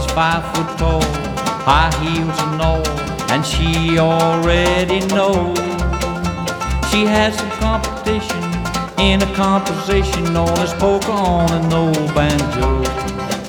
5 foot tall, high heels and all, and she already knows she has some competition in a composition known as polka on an old banjo.